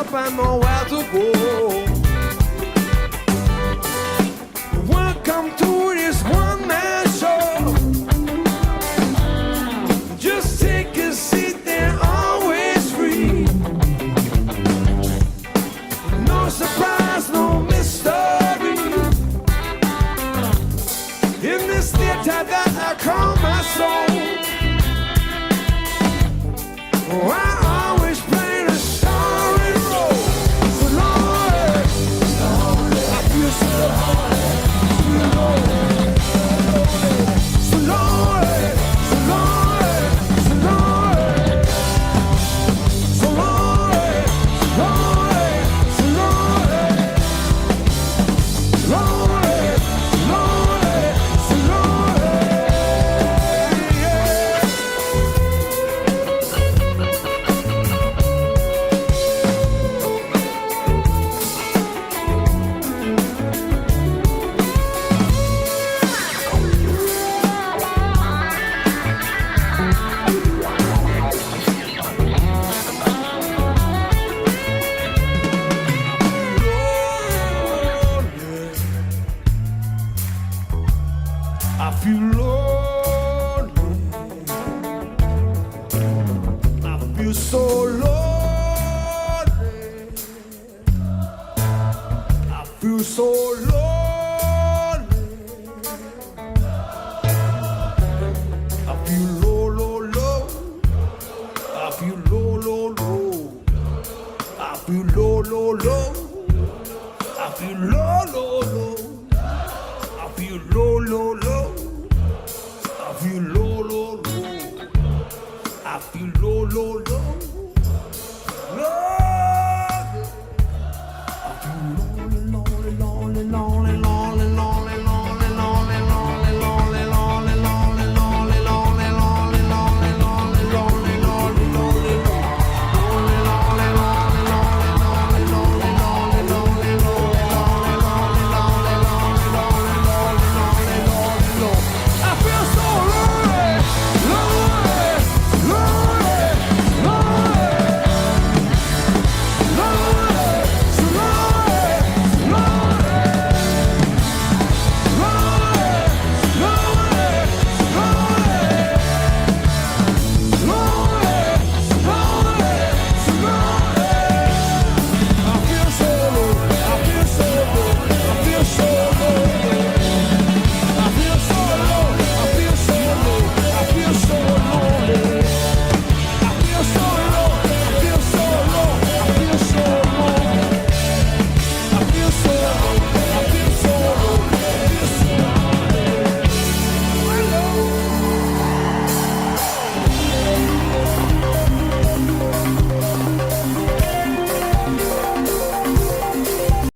find nowhere to go. Welcome to this one-man show. Just take a seat, they're always free. No surprise, no mystery. In this theater that I call my soul, oh, I always play the starry role. So lonely, I feel so lonely, so lonely, so lonely, so lonely, so lonely, so lonely, so lonely, lonely, so lonely, yeah. I feel lonely. I feel so lonely. I feel so lonely. I feel low, low, low. I feel low, low, low. I feel low, low, low. I feel low, low, low. I feel low, low, low. I feel low, low, low. I feel low, low, low.